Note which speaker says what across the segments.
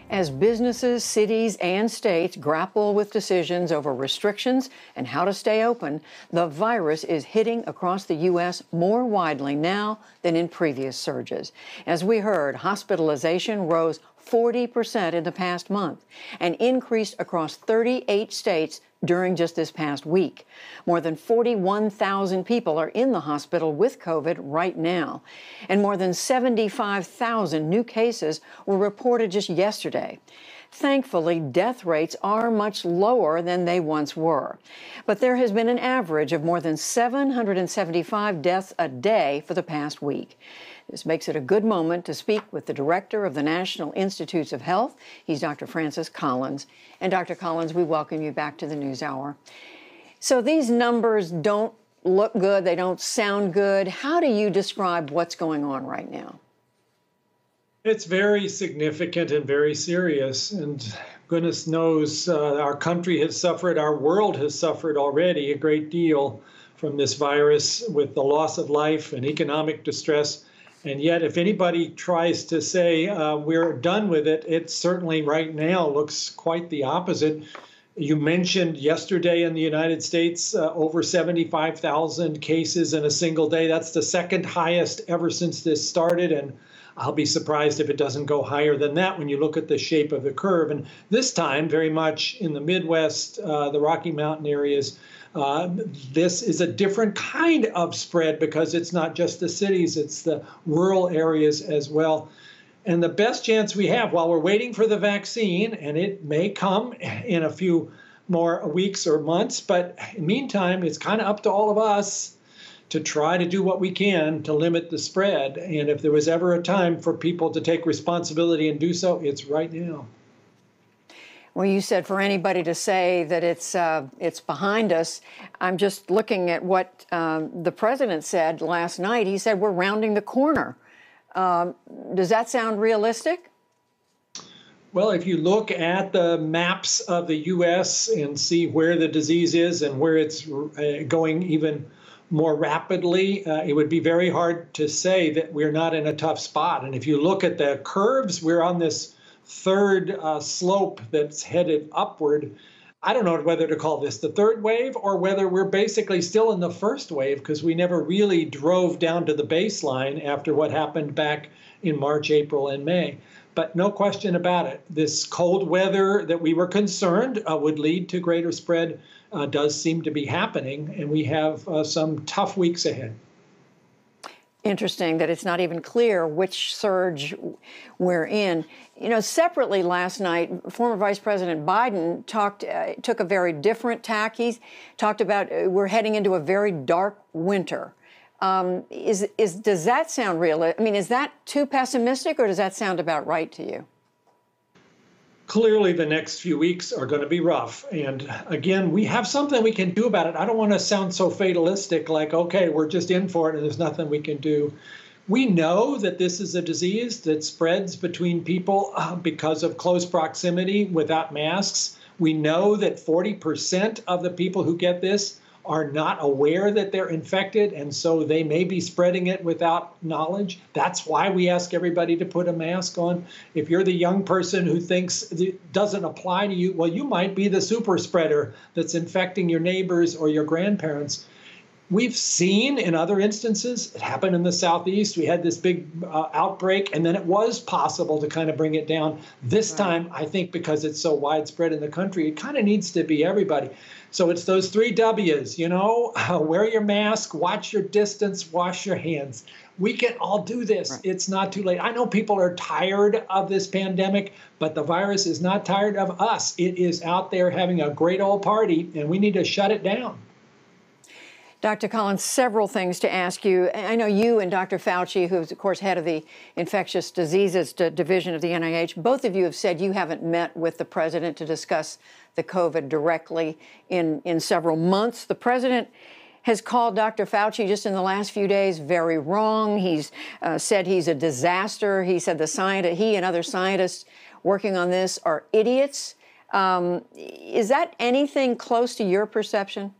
Speaker 1: As businesses, cities, and states grapple with decisions over restrictions and how to stay open, the virus is hitting across the U.S. more widely now than in previous surges. As we heard, hospitalization rose 40% in the past month and increased across 38 states during just this past week. More than 41,000 people are in the hospital with COVID right now, and more than 75,000 new cases were reported just yesterday. Thankfully, death rates are much lower than they once were. But there has been an average of more than 775 deaths a day for the past week. This makes it a good moment to speak with the director of the National Institutes of Health. He's Dr. Francis Collins. And Dr. Collins, we welcome you back to the NewsHour. So these numbers don't look good. They don't sound good. How do you describe what's going on right now?
Speaker 2: It's very significant and very serious. And goodness knows our country has suffered, our world has suffered already a great deal from this virus with the loss of life and economic distress. And yet, if anybody tries to say we're done with it, it certainly right now looks quite the opposite. You mentioned yesterday in the United States, over 75,000 cases in a single day. That's the second highest ever since this started. And I'll be surprised if it doesn't go higher than that when you look at the shape of the curve. And this time, very much in the Midwest, the Rocky Mountain areas, this is a different kind of spread because it's not just the cities, it's the rural areas as well. And the best chance we have while we're waiting for the vaccine, and it may come in a few more weeks or months, but in the meantime, it's kind of up to all of us to try to do what we can to limit the spread. And if there was ever a time for people to take responsibility and do so, it's right now.
Speaker 1: Well, you said for anybody to say that it's behind us. I'm just looking at what the president said last night. He said we're rounding the corner. Does that sound realistic?
Speaker 2: Well, if you look at the maps of the U.S. and see where the disease is and where it's going even more rapidly, it would be very hard to say that we're not in a tough spot. And if you look at the curves, we're on this third slope that's headed upward. I don't know whether to call this the third wave or whether we're basically still in the first wave because we never really drove down to the baseline after what happened back in March, April, and May. But no question about it, this cold weather that we were concerned would lead to greater spread does seem to be happening, and we have some tough weeks ahead.
Speaker 1: Interesting that it's not even clear which surge we're in. You know, separately last night, former Vice President Biden took a very different tack. He's talked about we're heading into a very dark winter. Does that sound real? I mean, is that too pessimistic, or does that sound about right to you?
Speaker 2: Clearly, the next few weeks are going to be rough. And again, we have something we can do about it. I don't want to sound so fatalistic like, okay, we're just in for it and there's nothing we can do. We know that this is a disease that spreads between people because of close proximity without masks. We know that 40% of the people who get this are not aware that they're infected, and so they may be spreading it without knowledge. That's why we ask everybody to put a mask on. If you're the young person who thinks it doesn't apply to you, well, you might be the super spreader that's infecting your neighbors or your grandparents. We've seen in other instances, it happened in the Southeast, we had this big outbreak, and then it was possible to kind of bring it down. This time, I think because it's so widespread in the country, it kind of needs to be everybody. So it's those 3 W's, you know, wear your mask, watch your distance, wash your hands. We can all do this. Right. It's not too late. I know people are tired of this pandemic, but the virus is not tired of us. It is out there having a great old party, and we need to shut it down.
Speaker 1: Dr. Collins, several things to ask you. I know you and Dr. Fauci, who's, of course, head of the Infectious Diseases Division of the NIH, both of you have said you haven't met with the president to discuss the COVID directly in several months. The president has called Dr. Fauci just in the last few days very wrong. He's said he's a disaster. He said he and other scientists working on this are idiots. Is that anything close to your perception?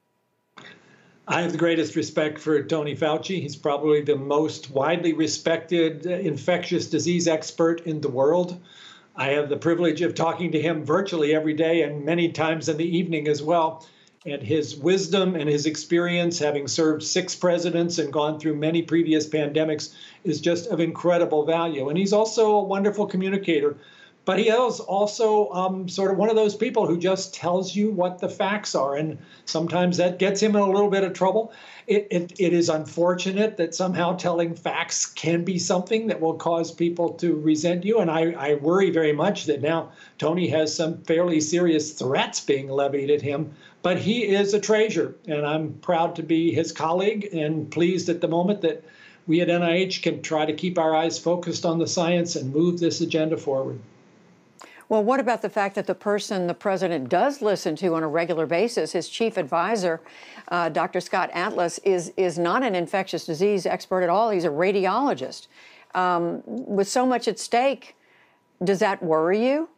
Speaker 2: I have the greatest respect for Tony Fauci. He's probably the most widely respected infectious disease expert in the world. I have the privilege of talking to him virtually every day and many times in the evening as well. And his wisdom and his experience, having served 6 presidents and gone through many previous pandemics, is just of incredible value. And he's also a wonderful communicator. But he is also sort of one of those people who just tells you what the facts are. And sometimes that gets him in a little bit of trouble. It is unfortunate that somehow telling facts can be something that will cause people to resent you. And I worry very much that now Tony has some fairly serious threats being levied at him. But he is a treasure, and I'm proud to be his colleague and pleased at the moment that we at NIH can try to keep our eyes focused on the science and move this agenda forward.
Speaker 1: Well, what about the fact that the person the president does listen to on a regular basis, his chief advisor, Dr. Scott Atlas, is not an infectious disease expert at all. He's a radiologist. With so much at stake, does that worry you?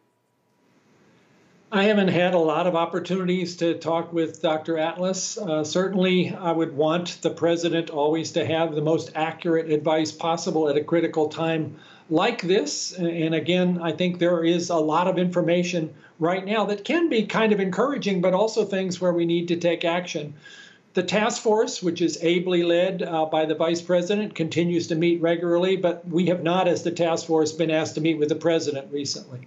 Speaker 2: I haven't had a lot of opportunities to talk with Dr. Atlas. Certainly, I would want the president always to have the most accurate advice possible at a critical time like this. And again, I think there is a lot of information right now that can be kind of encouraging, but also things where we need to take action. The task force, which is ably led by the vice president, continues to meet regularly, but we have not, as the task force, been asked to meet with the president recently.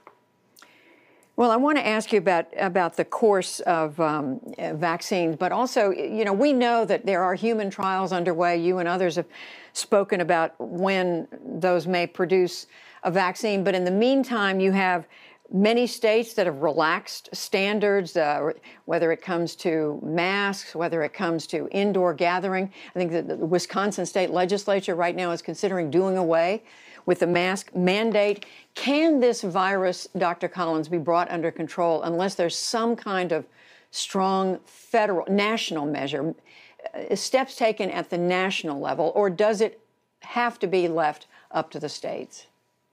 Speaker 1: Well, I want to ask you about the course of vaccines, but also, we know that there are human trials underway. You and others have spoken about when those may produce a vaccine. But in the meantime, you have many states that have relaxed standards, whether it comes to masks, whether it comes to indoor gathering. I think that the Wisconsin state legislature right now is considering doing away with the mask mandate. Can this virus, Dr. Collins, be brought under control unless there's some kind of strong national measure, steps taken at the national level, or does it have to be left up to the states?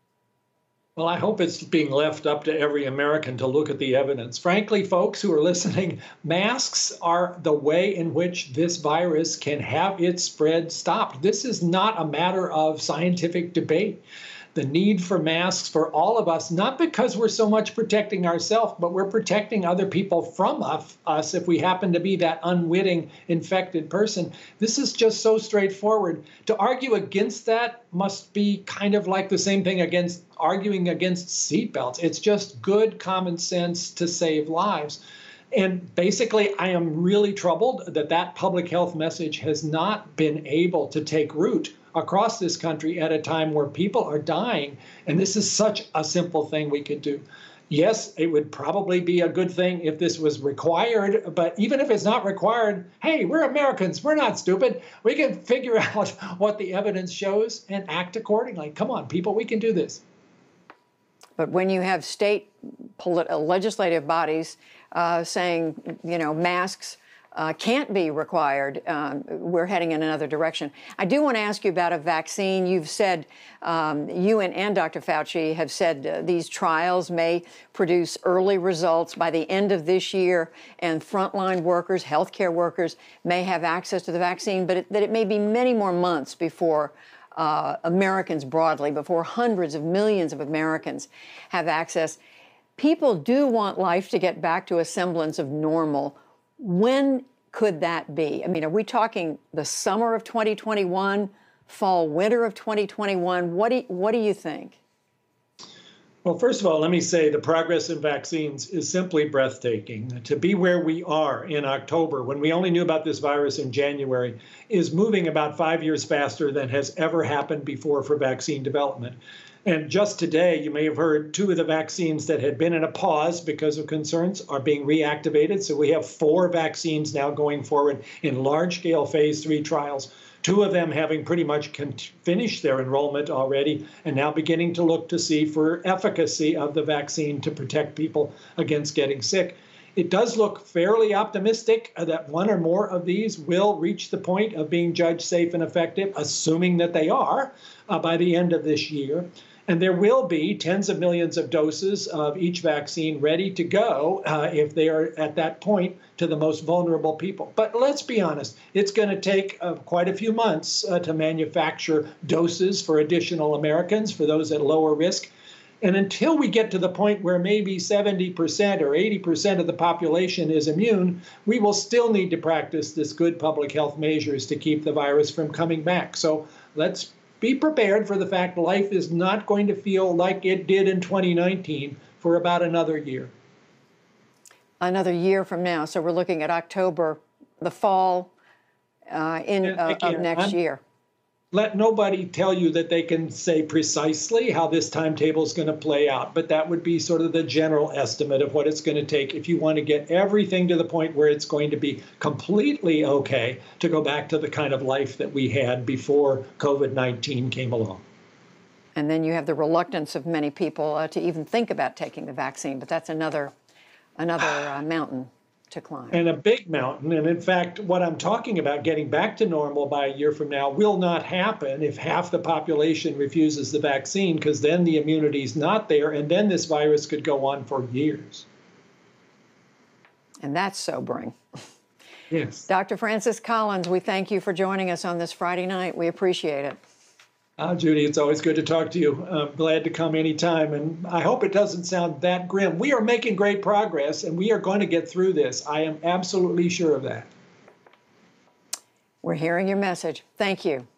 Speaker 2: Well, I hope it's being left up to every American to look at the evidence. Frankly, folks who are listening, masks are the way in which this virus can have its spread stopped. This is not a matter of scientific debate. The need for masks for all of us, not because we're so much protecting ourselves, but we're protecting other people from us if we happen to be that unwitting infected person. This is just so straightforward. To argue against that must be kind of like the same thing against arguing against seatbelts. It's just good common sense to save lives. And basically, I am really troubled that that public health message has not been able to take root across this country at a time where people are dying. And this is such a simple thing we could do. Yes, it would probably be a good thing if this was required, but even if it's not required, hey, we're Americans, we're not stupid. We can figure out what the evidence shows and act accordingly. Come on, people, we can do this.
Speaker 1: But when you have state legislative bodies saying, masks can't be required, we're heading in another direction. I do want to ask you about a vaccine. You've said, you and Dr. Fauci have said these trials may produce early results by the end of this year, and frontline workers, healthcare workers, may have access to the vaccine, but that it may be many more months before Americans broadly, before hundreds of millions of Americans have access. People do want life to get back to a semblance of normal. When could that be? I mean, are we talking the summer of 2021, fall, winter of 2021? What do you think?
Speaker 2: Well, first of all, let me say the progress in vaccines is simply breathtaking. To be where we are in October, when we only knew about this virus in January, is moving about 5 years faster than has ever happened before for vaccine development. And just today, you may have heard 2 of the vaccines that had been in a pause because of concerns are being reactivated. So we have 4 vaccines now going forward in large-scale phase 3 trials, 2 of them having pretty much finished their enrollment already and now beginning to look to see for efficacy of the vaccine to protect people against getting sick. It does look fairly optimistic that 1 or more of these will reach the point of being judged safe and effective, assuming that they are, by the end of this year. And there will be tens of millions of doses of each vaccine ready to go if they are at that point to the most vulnerable people. But let's be honest, it's going to take quite a few months to manufacture doses for additional Americans, for those at lower risk. And until we get to the point where maybe 70% or 80% of the population is immune, we will still need to practice this good public health measures to keep the virus from coming back. So let's be prepared for the fact life is not going to feel like it did in 2019 for about another year.
Speaker 1: Another year from now. So we're looking at October, the fall of next year.
Speaker 2: Let nobody tell you that they can say precisely how this timetable is going to play out, but that would be sort of the general estimate of what it's going to take if you want to get everything to the point where it's going to be completely okay to go back to the kind of life that we had before COVID-19 came along.
Speaker 1: And then you have the reluctance of many people to even think about taking the vaccine, but that's another mountain to climb.
Speaker 2: And a big mountain. And in fact, what I'm talking about, getting back to normal by a year from now, will not happen if half the population refuses the vaccine, because then the immunity is not there, and then this virus could go on for years.
Speaker 1: And that's sobering.
Speaker 2: Yes.
Speaker 1: Dr. Francis Collins, we thank you for joining us on this Friday night. We appreciate it.
Speaker 2: Judy, it's always good to talk to you. I'm glad to come anytime, and I hope it doesn't sound that grim. We are making great progress, and we are going to get through this. I am absolutely sure of that.
Speaker 1: We're hearing your message. Thank you.